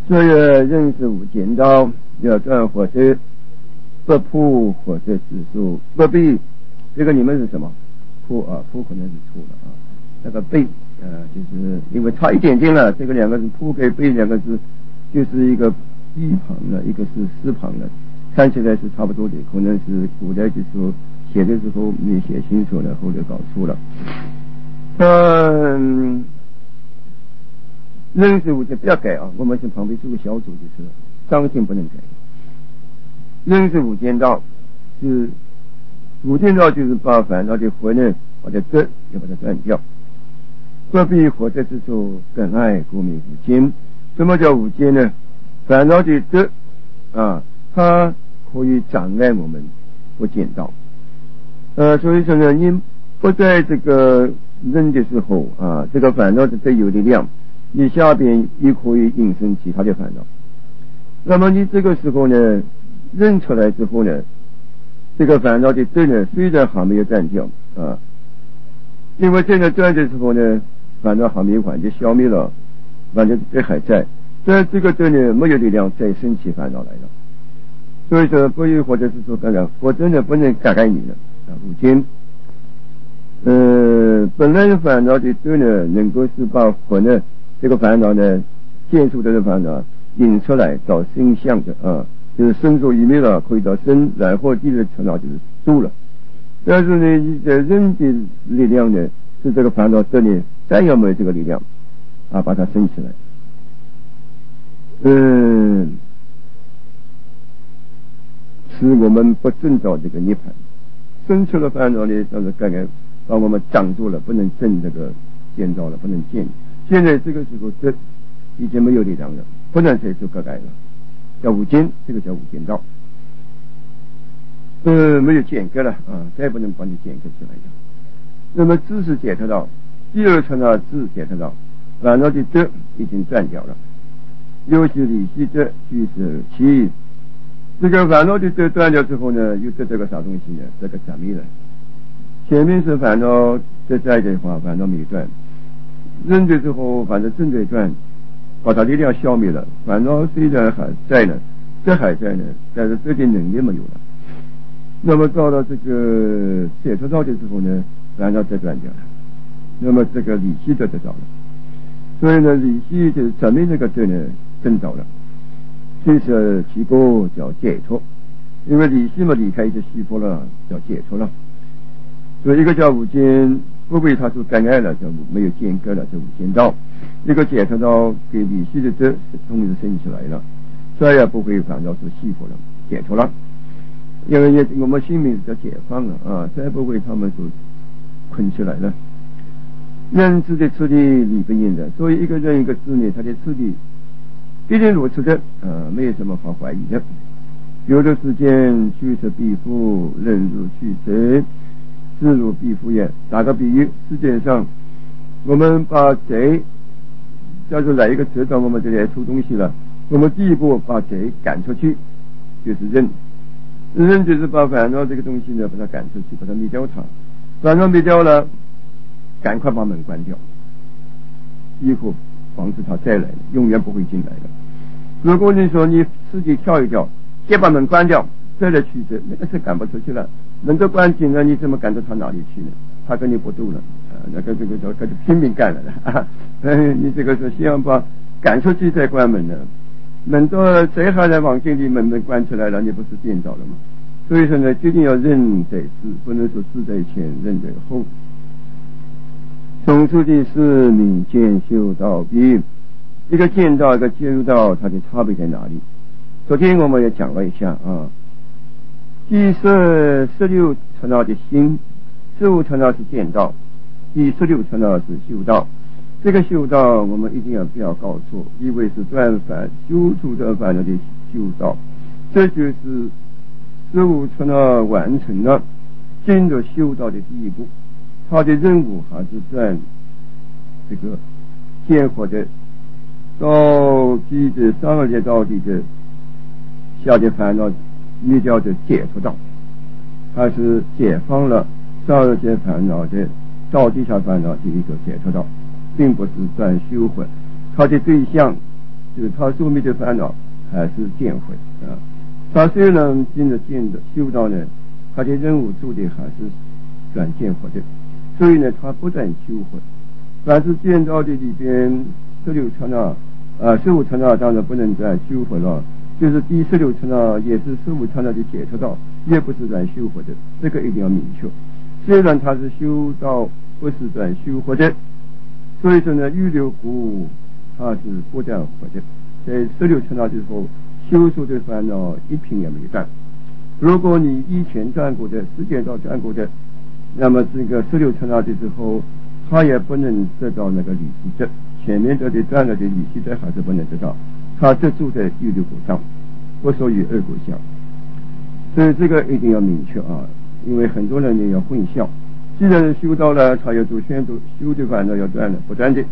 所以人是无间道，要断或者不破或者指数不必，这个你们是什么？破啊，破可能是错的啊。那个背就是因为差一点点了，这个两个字破给背两个字就是一个一旁的，一个是四旁的，看起来是差不多的，可能是古代就说写的时候没写清楚了，或者搞错了。人是无间，不要改啊！我们是旁边做个小组就是了，当心不能改。人是无间道，是无间道，就是把烦恼的火呢，把它折，要把它断掉。不必火灾之处，更爱故名无间。什么叫无间呢？烦恼的折啊，它可以障碍我们不见到。所以说呢，你不在这个人的时候啊，这个烦恼的有力量，你下边也可以引申其他的烦恼。那么你这个时候呢，认出来之后呢，这个烦恼的对呢，虽然还没有断掉啊，因为这个断的时候呢，烦恼还没有完全消灭了，反正这还在，但这个对呢没有力量再生起烦恼来了。所以说不有或者是说干扰，否则呢不能改你了啊，无间。本来烦恼的对呢，能够是把火呢这个烦恼呢，见数的烦恼引出来到生相的啊，就是生出一灭了，可以到生，然后第二成了就是度了。但是呢，你的人的力量呢，是这个烦恼这里再也没有这个力量啊，把它生起来。使我们不证到这个涅槃，生出了烦恼呢，但是刚刚把我们挡住了，不能证这个见到了，不能见。现在这个时候，这已经没有力量了，不能再做改了，叫无间，这个叫无间道。没有间隔了啊，再不能把你间隔起来的。那么知识解脱道，第二层呢，知解脱道，烦恼的这已经断掉了，尤其理系这就是其。这个烦恼的这断掉之后呢，又得这个啥东西呢？这个假灭了。前面是烦恼这在的话，烦恼没断，人的时候反正正在断，把它力量消灭了。烦恼虽然还在呢，这还在呢，但是这点能力没有了。那么到了这个解脱道的时候呢，烦恼再断掉了，那么这个理系就得到了。所以呢，理系就是前面这个对呢证到了。这是其果叫解脱，因为理系嘛离开一些虚破了，叫解脱了。所以一个叫无间，不为他所干碍了，叫没有间隔了，叫无间道。一个解脱道给理系的这同时升起来了，再也不会烦恼所虚破了，解脱了。因为我们心命叫解放了啊，再不会他们所捆起来了。人知的次第理不应的，所以一个人一个字呢，他的次第必定如此的没有什么好怀疑的。有的时间虚实必复，人如虚实，事如必复也。打个比喻，世界上我们把贼，假如来一个贼到我们这里来偷东西了，我们第一步把贼赶出去，就是认。认就是把烦恼这个东西呢，把它赶出去，把它灭掉它。烦恼灭掉了，赶快把门关掉，以后防止他再来了，永远不会进来了。如果你说你自己跳一跳，先把门关掉，再来取这，那个是赶不出去了。门都关紧了，你怎么赶到他哪里去呢？他跟你不斗了那个这个就拼命干了你这个是先把赶出去再关门呢，门到谁还来往进里门关起来了，你不是颠倒了吗？所以说呢，决定要认在知，不能说知在前认在后。从初的是明见修道比，一个见道一个修道，它的差别在哪里？昨天我们也讲了一下啊。第16层道的心，15层道是见道，第16层道是修道。这个修道我们一定要不要搞错，以为是断烦修除断烦恼的修道，这就是15层道完成了进入修道的第一步。他的任务还是断这个见火的到底的上界到底的下界烦恼灭掉的解脱道，它是解放了上界烦恼的到地下烦恼的一个解脱道，并不是断修火。它的对象就是他所面对烦恼还是见慧啊。他虽然进了见的修道呢，他的任务做的还是转见慧的，所以呢，他不但修慧，凡是见到的里边16刹那15刹那当然不能再修慧了，就是第16刹那也是15刹那的解脱道，也不是转修慧的，这个一定要明确。虽然他是修道，不是转修慧的，所以说呢，预留故他是不转慧的。在16刹那之后，修出的烦恼一品也没断。如果你以前转过的时间道转过的，那么这个16刹那的时候，他也不能得到那个离息者，前面的转了的离息者还是不能得到，他只住在预留果上，不属于二果相。所以这个一定要明确啊，因为很多人也要混淆。既然修到了，他要做宣读修的烦恼要断了，不断的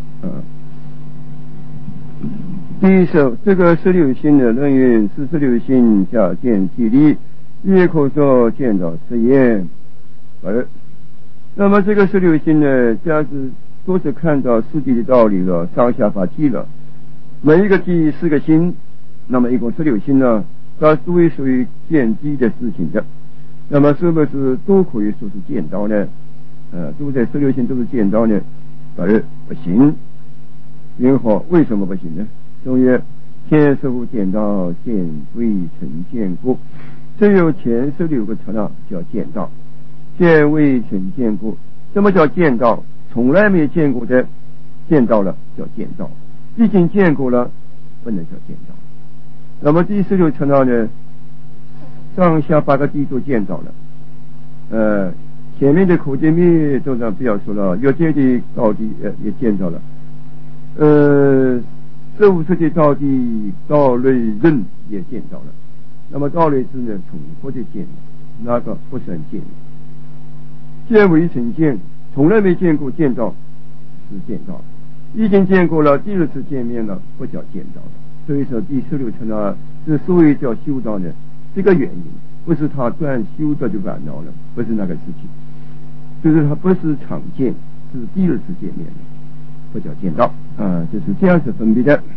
第一首，这个16心的论云是16心加见体力，也可说见到实验。那么这个16心呢，假是都是看到实际的道理了，上下法体了，每一个体4个心，那么一共16心呢，它属于见机的事情的。那么是不是都可以说是见到呢？都在16心都是见到呢？不行。因何？为什么不行呢？中曰：前15见到，见未曾见过，只有前16个刹那叫见到，见未曾见过。什么叫见到？从来没见过的，见到了叫见到，已经见过了，不能叫见到。那么第16刹那呢，上下8个地都见到了，前面的苦集灭都不要说了，有界的道地也见到了，15世纪道地道类人也见到了。那么道类智呢，重复的见，那个不算见。见为成见，从来没见过，见到是见到，已经见过了，第2次见面了，不叫见到了。所以说第16刹那之所以叫修道呢，这个原因不是他断修道就烦恼了，不是那个事情，就是他不是常见，是第2次见面了，不叫见到就是这样子分别的。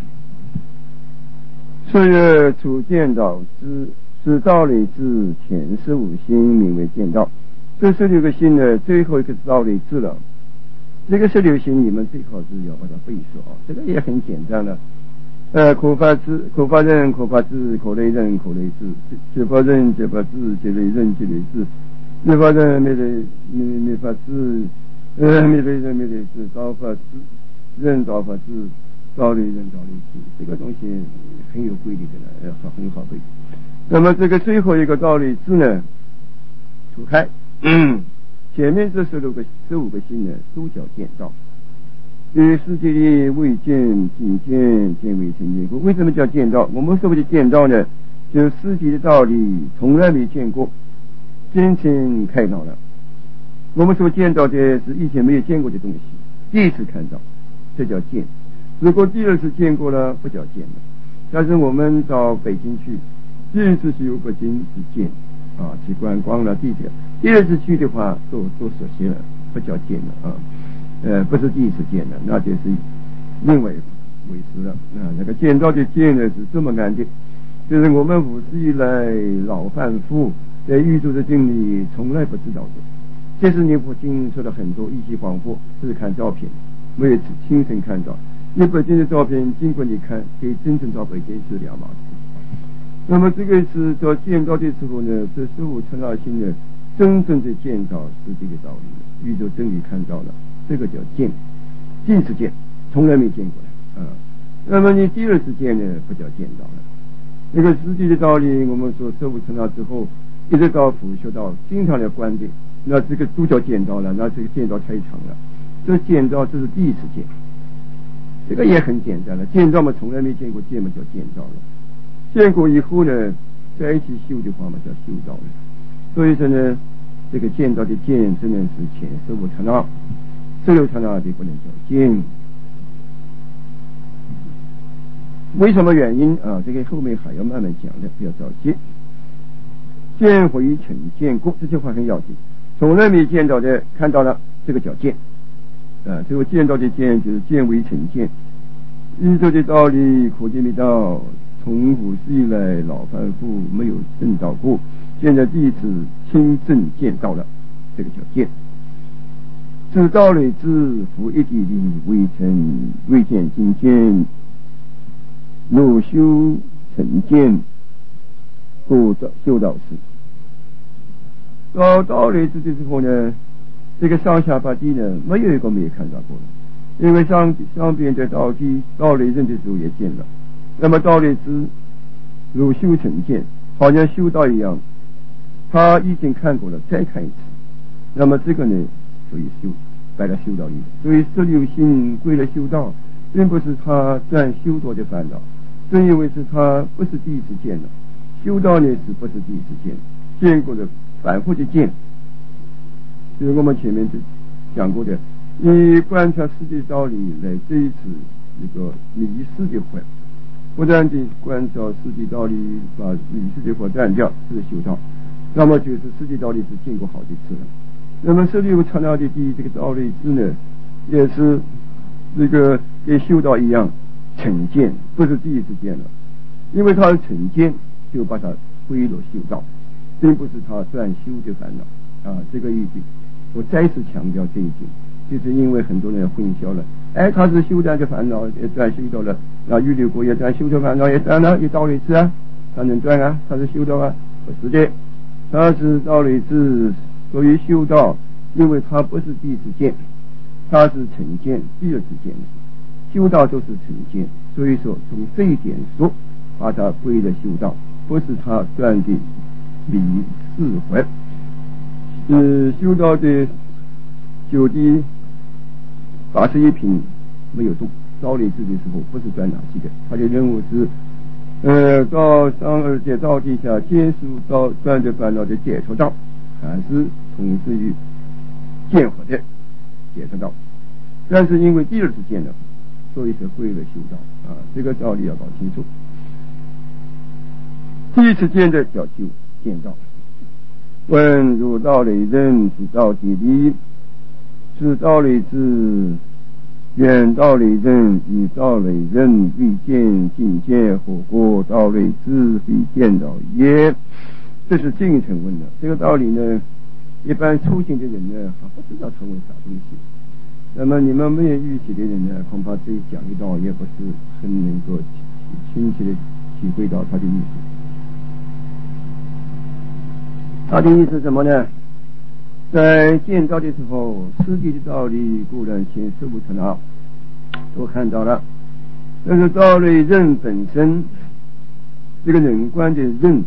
所以初见到是道理智前15心名为见到，这16个心呢，最后一个是道理智了。这个16心你们最好是要把它背熟这个也很简单了。可发智、可发人、可发智、可类人、可类智，皆发人、皆发智、皆类人、皆类智，没发人、没发智，没类人、没类智，道发智、人道发智，道类人、道类智，这个东西很有规律的了，很好背。那么这个最后一个道理智呢，除开，前面这15个心呢，都叫见到。于世界里未见即见，见未曾见过。为什么叫见到？我们所谓的见到呢，就是世界的道理从来没见过，今天看到了。我们所见到的是以前没有见过的东西，第一次看到，这叫见。如果第2次见过了，不叫见了。但是我们到北京去，第1次去北京是见去观光了地铁，第2次去的话都熟悉了，不叫见了不是第1次见的，那就是另外一回事了。那个见到的见呢，是这么难的，就是我们5世以来老凡夫在宇宙的真理从来不知道的。这是念佛经说了很多一些广播，只看照片，没有亲身看到。你北京的照片经过你看，跟真正到北京是两码事。那么这个是到见到的时候呢，这15刹那心呢，真正的见到是这个道理，宇宙真理看到了，这个叫见，第1次见，从来没见过的那么你第2次见呢，不叫见到了。那个实际的道理，我们说15刹那之后，一直到辅修道，经常来观的，那这个都叫见到了，那这个见到太长了。这见到这是第1次见，这个也很简单了。见到嘛，从来没见过，见嘛叫见到了。见过以后呢，在一起修的话嘛，叫修到了。所以说呢，这个见到的见只能是前15刹那，16刹那的不能叫见。为什么原因这个后面还要慢慢讲的，不要着急。见回成见过，这句话很要紧。从来没见到的看到了，这个叫见这个见到的见就是见为成见。 宇宙的道理可见的道，从古时以来老凡夫没有证到过，现在第一次亲证见到了，这个叫见。知道理之夫一地理，未见境见，若修成见，故修道士。到道理之的时候呢，这个上下八地呢，没有一个没有看到过的。因为上边的道理人的时候也见了，那么道理之如修成见，好像修道一样，他已经看过了，再看一次，那么这个呢，所以把它修道一样。所以16心归了修道，并不是他断修道的烦恼，正因为是他不是第一次见了，修道呢是不是第一次见过的，反复的见，就是我们前面讲过的。以观察世界道理来这一次这个迷失的惑，不断的观察世界道理，把迷失的惑断掉，这是修道。那么就是世界道理是见过好几次了。那么16刹那的这个道理之呢，也是这个跟修道一样成见，不是第一次见了，因为他的成见就把它归了修道，并不是他断修的烦恼啊。这个意思我再次强调这一点。就是因为很多人混淆了，他是修断的烦恼也断修道了，那预留国也断修的烦恼也断了，有道理是啊，他能断啊，他是修道啊，不是的，他是道理是属于修道，因为他不是第一次见，他是成见，第二次见的，修道都是成见，所以说从这一点说，把它归了修道，不是他断的理智慧，修道的9地81品没有动，道理智的时候不是断哪些的，他的任务是到上二界道地下接触到断的烦恼的解脱道，还是从事于见惑的解脱道。但是因为第二次见了，所以是归了修道啊，这个道理要搞清楚。第一次见的叫修见道。问如道理人知道地理，知道理智，远道理人与道理人未见境界，或过道理智必见到也。这是进程问的。这个道理呢，一般初行的人呢，还不知道成为啥东西。那么你们没有预习的人呢，恐怕这一讲一道也不是很能够清晰的体会到他的意思。他的意思是什么呢？在见道的时候，实际的道理固然显示不成了，都看到了，但是道理人本身，这个人观的人，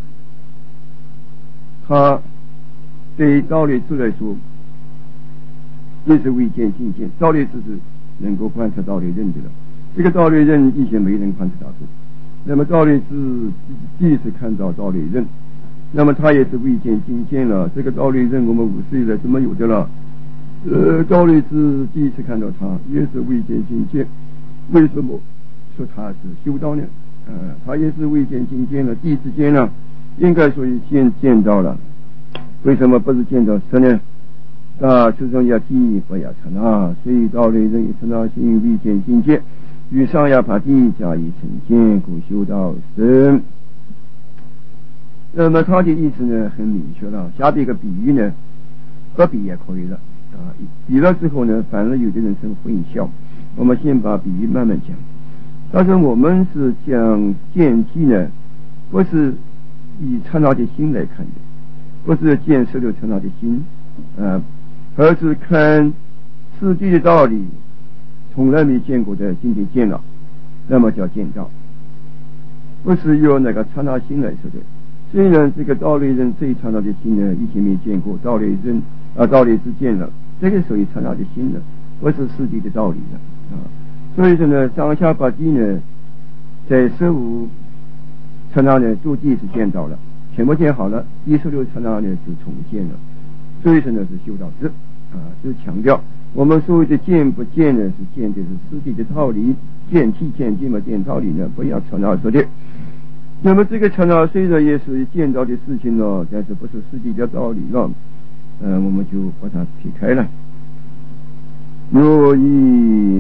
他对道理智来说，也是未见境界。道理智是能够观察道理人的了，这个道理人以前没人观察到过，那么道理智第一次看到道理人。那么他也是未见境界了，这个道理人我们50岁来是没有的了。道理是第一次看到他，也是未见境界。为什么说他是修道呢？他也是未见境界了，第一次见了，应该说先见到了。为什么不是见到实呢？此中要地不要刹那，所以道理人一刹那心未见境界，与上下法地加以成见，故修道生。那么他的意思呢很明确了，下边一个比喻呢不比也可以了啊，比了之后呢，反而有的人生混淆。我们先把比喻慢慢讲。但是我们是讲见机呢，不是以刹那的心来看的，不是见16刹那的心而是看世界的道理，从来没见过的境界见了，那么叫见道，不是用那个刹那心来说的。虽然这个道理人这一刹那的心呢，以前没见过，道理人道理是见了，这个属于刹那的心呢，不是世界的道理了所以说呢，上下八地呢，在15刹那呢，诸地是见到了，全部见好了，第16刹那呢是重见了，所以说呢是修道之就是强调我们所谓的见不见呢，是见的是世界的道理，见气见境嘛，见道理呢，不要刹那说的。那么这个刹那虽然也属于见到的事情了，但是不是实际的道理了，我们就把它撇开了。若以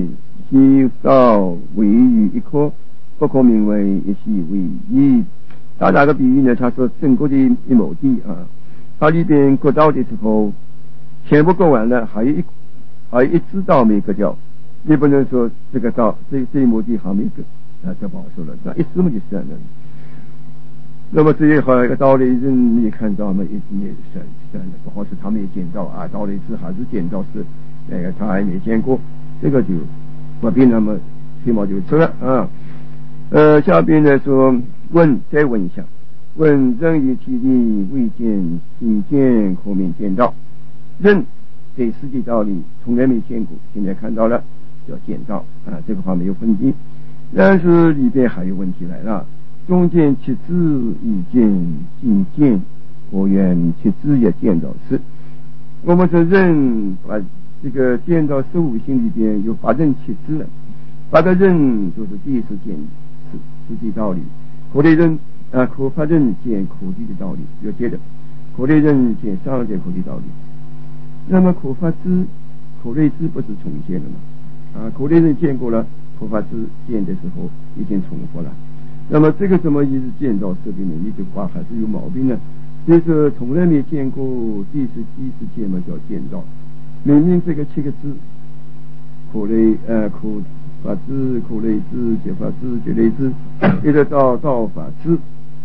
稀少为于一颗，不可名为一稀为一。他打个比喻呢，他说整个的一亩地啊，它里边割稻的时候，全部割完了，还有一枝稻没割掉，你不能说这个稻这一亩地还没割啊，这不好说了，那一枝嘛就算了。那么这一好一个道理人没看到嘛，也算了，不好是他没见到啊，道理是还是见到是那个他还没见过，这个就不必那么吹毛求疵了啊。下边呢说再问一下，问人于体力未见心见可名见到，人对世界道理从来没见过，现在看到了叫见到啊，这个话没有分歧，但是里边还有问题来了。中间其子已见尽见，我愿其子也见到是。我们说人把这个见到事物心里边有八人其子了，八个人就是第一次见实际道理，可类人可发人见可地的道理，要接着可类人见上见可地道理。那么可发之可类之不是重现了吗？可类人见过了，可发之见的时候已经重复了。那么这个什么意思？见到这边的一句话还是有毛病呢，就是从来没见过，第一次见嘛叫见到。明明这个七个字，可类可法之可类之解法之解类之，一直到法之，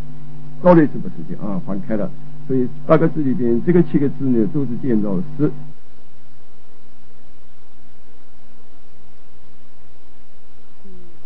道类是不是的啊？翻开了，所以八个字里边这个七个字呢都是见到是